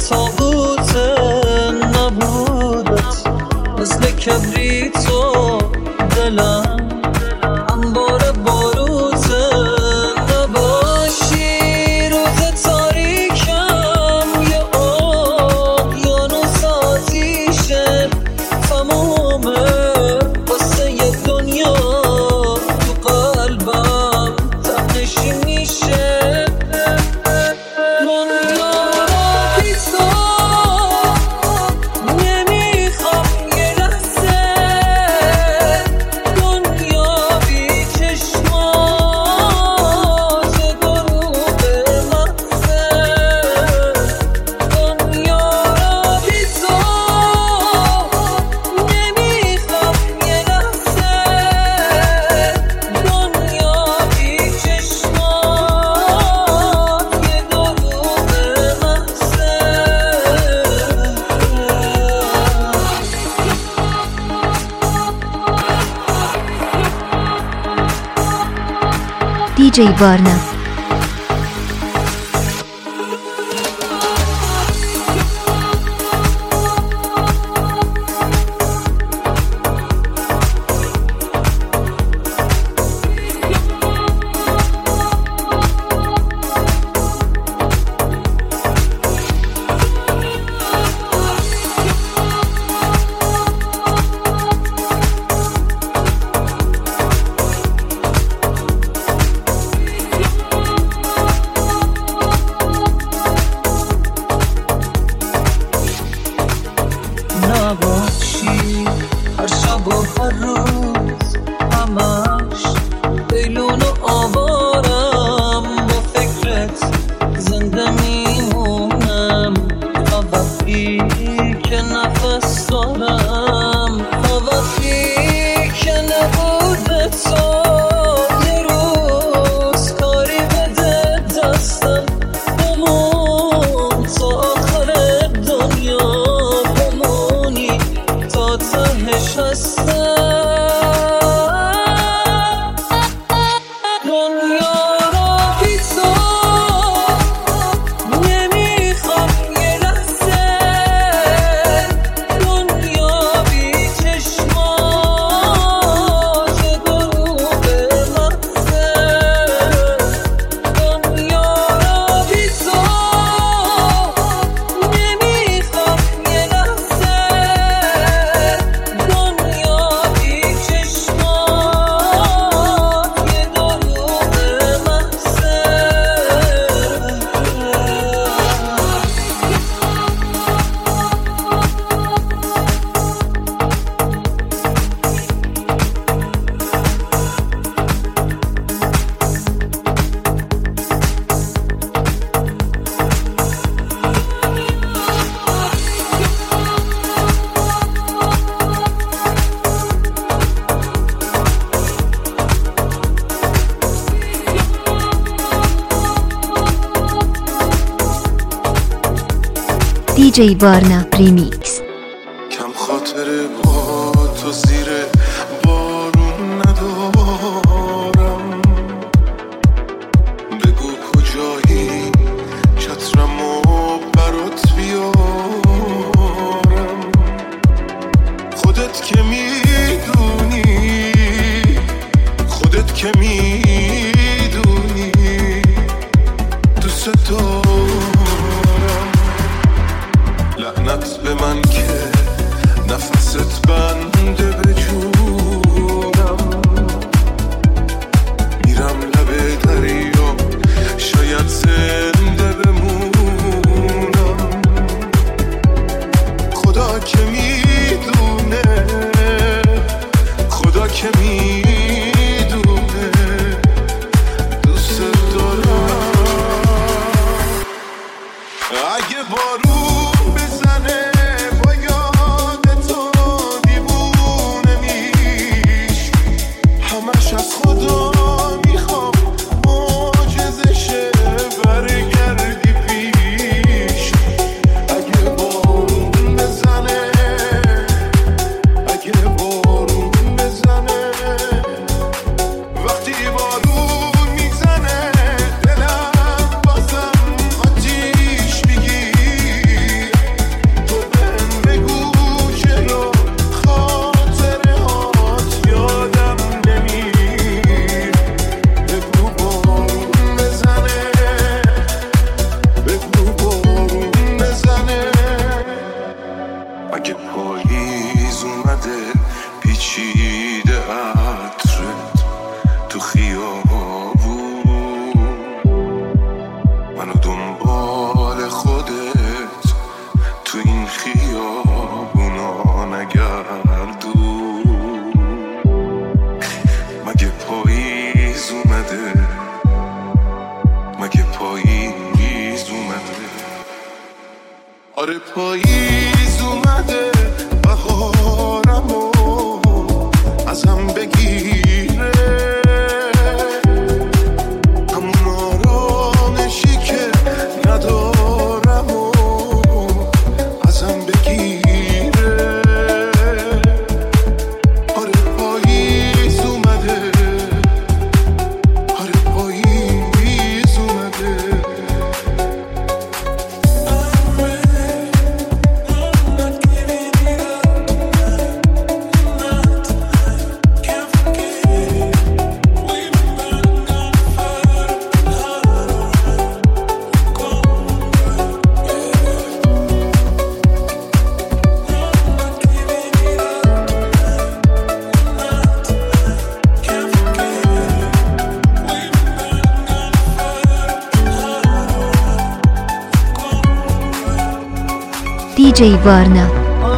تابوت نبودت، مثل کبریت و دلم انبار باروت. نباشی روز تاریکم یه اقیانوس آتیشه تمومه واسه یه دنیا تو قلبم تنشی میشه. DJ Varna. نباشی هر شب و هر روز همش بیلون و آوارم، با فکرت زنده میمونم تا وقتی که نفس دارم، تا وقتی که نبوده تو یه روز کاری بده دستم بمون تا آخر دنیا تهش هستم. دنیا را بی تو نمیخوام یه لحظه، دنیا بی چشمات غروب مغزه. دنیا را بی تو نمیخوام یه لحظه، DJ Varna Remix. کم خاطره با تو زیر بارون ندارم، بگو کجایی چترمو برات بیارم. خودت که میدونی، خودت که میدونی دوست دارم. لعنت به من که نفست بنده به جونم، میرم لب دریا شاید زنده بمونم. خدا که میدونه، خدا که میدونه دوست دارم. اگه بارون بزنه با یاد تو دیوونه میش، همش از خدا میخوام معجزه شه برگردی پیش. اگه بارون بزنه، اگه بارون بزنه، وقتی بارون میزنه دلم بازم آتیش میگیره. مگه پاییز اومده پیچیده عطرت تو خیابون منو دنبال خودت تو این خیابونا نگردون مگه پاییز اومده مگه پاییز اومده آره پاییز اومده بهارمو ازم بگیره همون آرامشی که ندارم و ازم بگیره آره پاییز اومده آره پاییز اومده DJ Varna.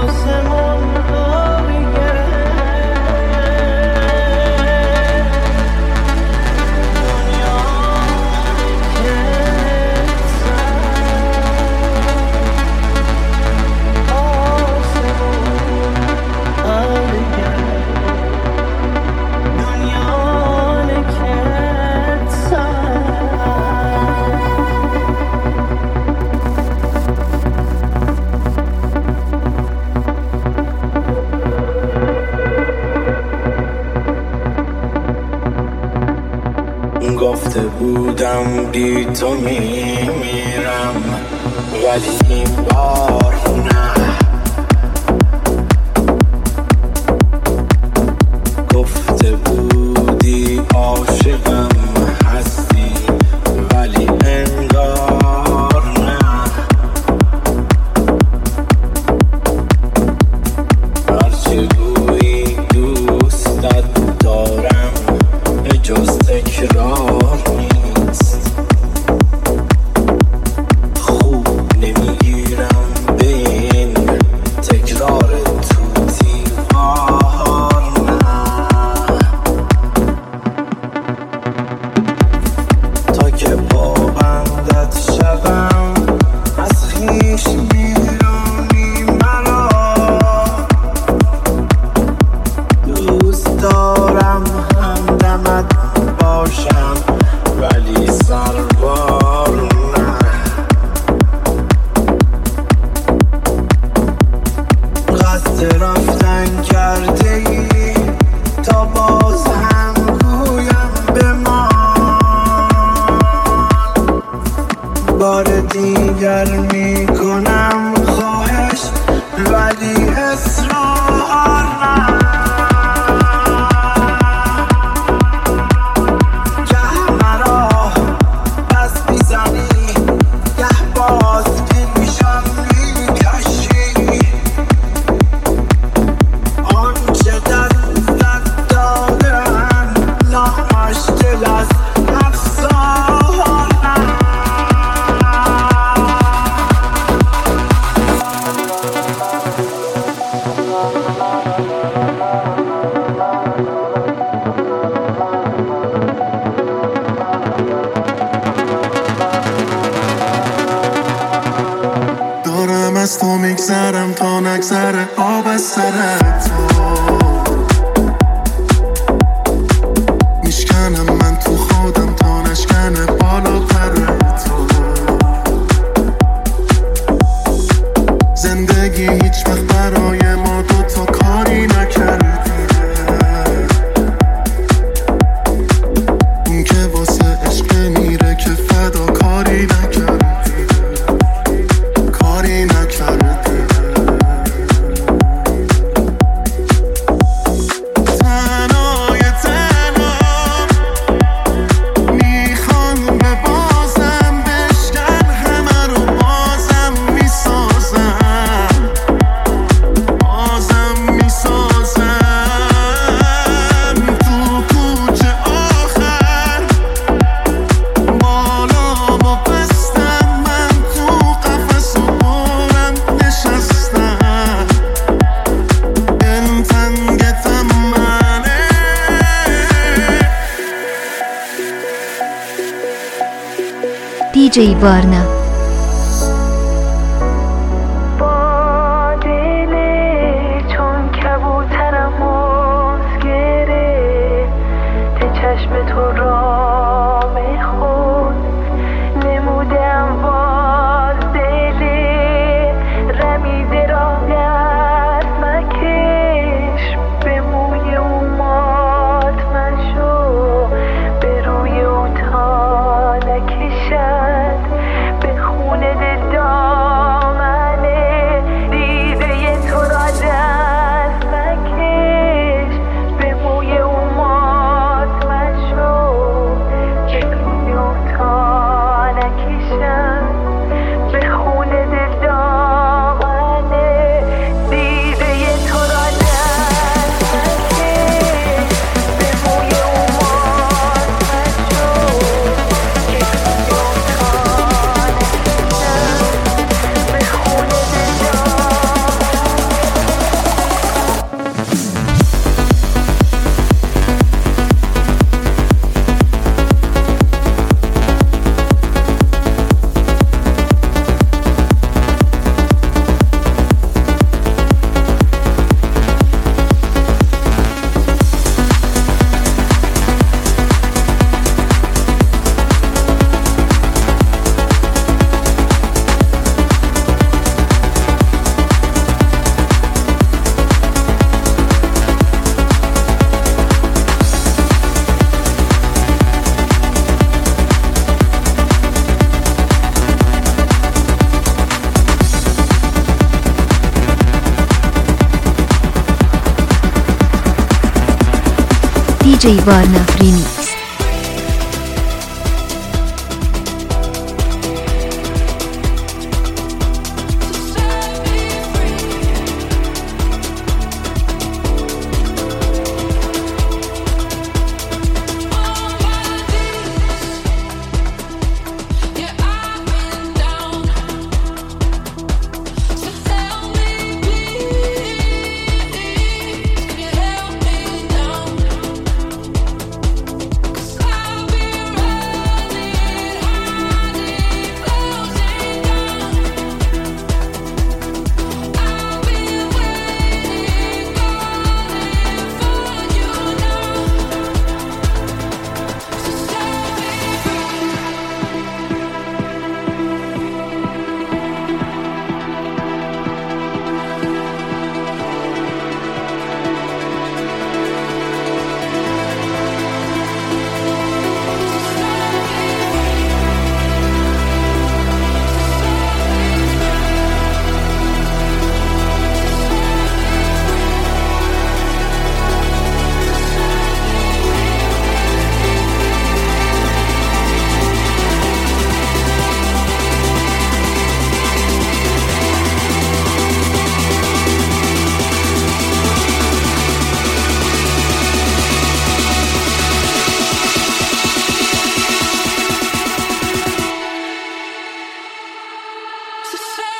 گفته بودم بی تو میمیرم ولی این بار نه گفته بودی عاشقم هستی ولی انگار نه هرچه گویی دوستت دارم جز تکرار نیست خوب نمیگیرم به این تکرار توتی بار نه تا که پابندت شدم از خویش میرانی مرا دوست دارم همدمت باشم ولی سربار نه قصد رفتن کرده ای تا باز هم گویم بمان بار دیگر میکنم خواهش ولی اصرار نه از تو میگذرم تا نگذره آب از سر تو میشکنم من تو خودم تا نشکنه بالاتر تو زندگی هیچ وقت برای ما دوتا کاری نکردی اون که واسه عشق میره که فدا کاری نکردی کاری نکردی DJ Varna. DJ Varna Remix. To say